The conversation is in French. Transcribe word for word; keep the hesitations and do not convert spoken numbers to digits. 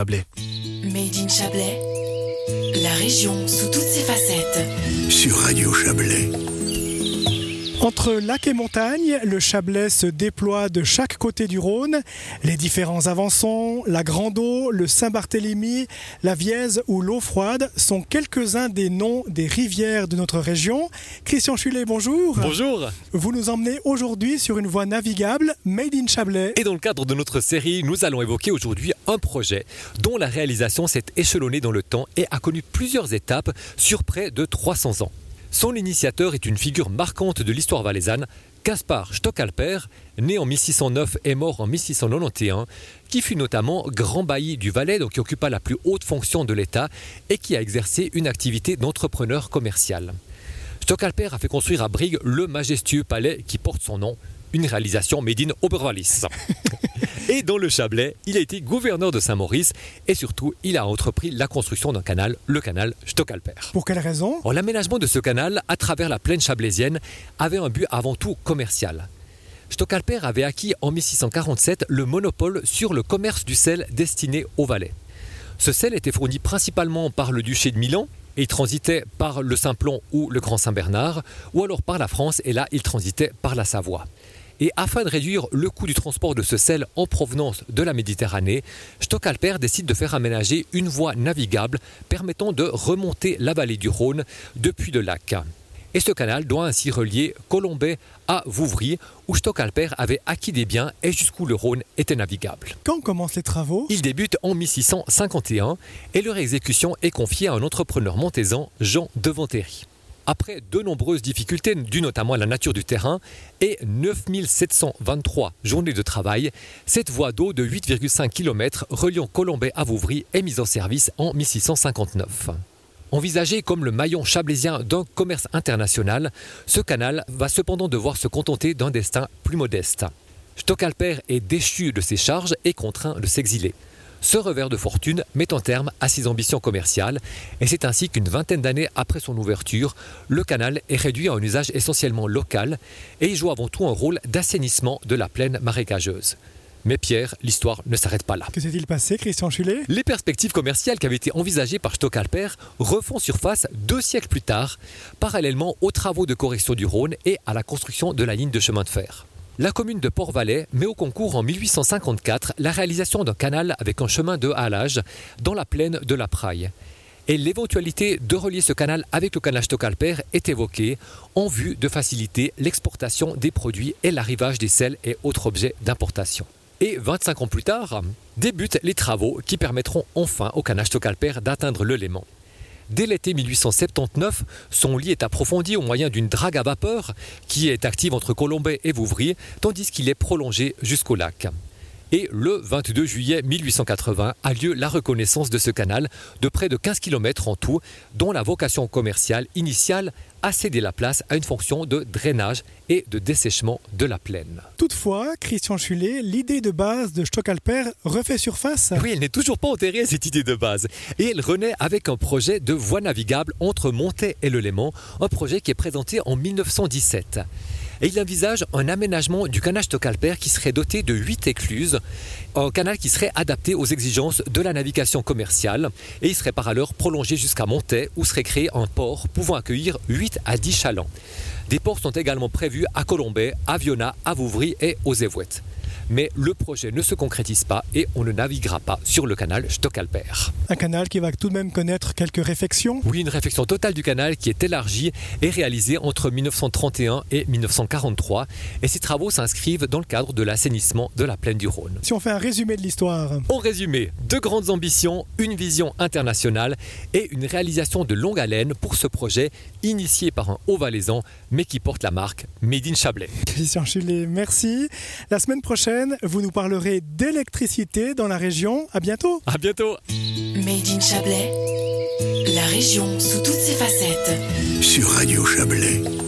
Chablais. Made in Chablais, la région sous toutes ses facettes. Sur Radio Chablais. Entre lac et montagne, le Chablais se déploie de chaque côté du Rhône. Les différents avançons, la Grande Eau, le Saint-Barthélemy, la Vièze ou l'Eau Froide sont quelques-uns des noms des rivières de notre région. Christian Chulet, bonjour. Bonjour. Vous nous emmenez aujourd'hui sur une voie navigable Made in Chablais. Et dans le cadre de notre série, nous allons évoquer aujourd'hui un projet dont la réalisation s'est échelonnée dans le temps et a connu plusieurs étapes sur près de trois cents ans. Son initiateur est une figure marquante de l'histoire valaisanne, Caspar Stockalper, né en mille six cent neuf et mort en mille six cent quatre-vingt-onze, qui fut notamment grand bailli du Valais, donc qui occupa la plus haute fonction de l'État et qui a exercé une activité d'entrepreneur commercial. Stockalper a fait construire à Brigue le majestueux palais qui porte son nom, une réalisation made in Oberwallis. Et dans le Chablais, il a été gouverneur de Saint-Maurice et surtout, il a entrepris la construction d'un canal, le canal Stockalper. Pour quelle raison ? Alors, l'aménagement de ce canal, à travers la plaine chablaisienne, avait un but avant tout commercial. Stockalper avait acquis en mille six cent quarante-sept le monopole sur le commerce du sel destiné au Valais. Ce sel était fourni principalement par le duché de Milan, et il transitait par le Simplon ou le Grand Saint-Bernard, ou alors par la France, et là, il transitait par la Savoie. Et afin de réduire le coût du transport de ce sel en provenance de la Méditerranée, Stockalper décide de faire aménager une voie navigable permettant de remonter la vallée du Rhône depuis le lac. Et ce canal doit ainsi relier Colombey à Vouvry, où Stockalper avait acquis des biens et jusqu'où le Rhône était navigable. Quand commencent les travaux ? Il débute en mille six cent cinquante et un et leur exécution est confiée à un entrepreneur montaisan, Jean de Ventéry. Après de nombreuses difficultés, dues notamment à la nature du terrain, et neuf mille sept cent vingt-trois journées de travail, cette voie d'eau de huit virgule cinq kilomètres reliant Colombey à Vouvry est mise en service en mille six cent cinquante-neuf. Envisagé comme le maillon chablaisien d'un commerce international, ce canal va cependant devoir se contenter d'un destin plus modeste. Stockalper est déchu de ses charges et contraint de s'exiler. Ce revers de fortune met un terme à ses ambitions commerciales et c'est ainsi qu'une vingtaine d'années après son ouverture, le canal est réduit à un usage essentiellement local et il joue avant tout un rôle d'assainissement de la plaine marécageuse. Mais Pierre, l'histoire ne s'arrête pas là. Que s'est-il passé, Christian Chulet ? Les perspectives commerciales qui avaient été envisagées par Stockalper refont surface deux siècles plus tard, parallèlement aux travaux de correction du Rhône et à la construction de la ligne de chemin de fer. La commune de Port-Valais met au concours en mille huit cent cinquante-quatre la réalisation d'un canal avec un chemin de halage dans la plaine de la Praille. Et l'éventualité de relier ce canal avec le canal Stockalper est évoquée en vue de faciliter l'exportation des produits et l'arrivage des sels et autres objets d'importation. Et vingt-cinq ans plus tard, débutent les travaux qui permettront enfin au canal Stockalper d'atteindre le Léman. Dès l'été mille huit cent soixante-dix-neuf, son lit est approfondi au moyen d'une drague à vapeur qui est active entre Colombey et Vouvry, tandis qu'il est prolongé jusqu'au lac. Et le vingt-deux juillet mille huit cent quatre-vingts a lieu la reconnaissance de ce canal de près de quinze kilomètres en tout, dont la vocation commerciale initiale a cédé la place à une fonction de drainage et de dessèchement de la plaine. Toutefois, Christian Chulet, l'idée de base de Stockalper refait surface. Oui, elle n'est toujours pas enterrée, cette idée de base. Et elle renaît avec un projet de voie navigable entre Montet et le Léman, un projet qui est présenté en mille neuf cent dix-sept. Et il envisage un aménagement du canal Stockalper qui serait doté de huit écluses, un canal qui serait adapté aux exigences de la navigation commerciale et il serait par ailleurs prolongé jusqu'à Montet où serait créé un port pouvant accueillir huit à dix chalands. Des ports sont également prévus à Colombey, à Viona, à Vouvry et aux Évouettes. Mais le projet ne se concrétise pas et on ne naviguera pas sur le canal Stockalper. Un canal qui va tout de même connaître quelques réfections ? Oui, une réfection totale du canal qui est élargie et réalisée entre mille neuf cent trente et un et mille neuf cent quarante-trois. Et ces travaux s'inscrivent dans le cadre de l'assainissement de la plaine du Rhône. Si on fait un résumé de l'histoire. En résumé, deux grandes ambitions, une vision internationale et une réalisation de longue haleine pour ce projet initié par un Haut-Valaisan mais qui porte la marque Made in Chablais. Christian Chulet, merci. La semaine prochaine, vous nous parlerez d'électricité dans la région. À bientôt. À bientôt. Made in Chablais, la région sous toutes ses facettes. Sur Radio Chablais.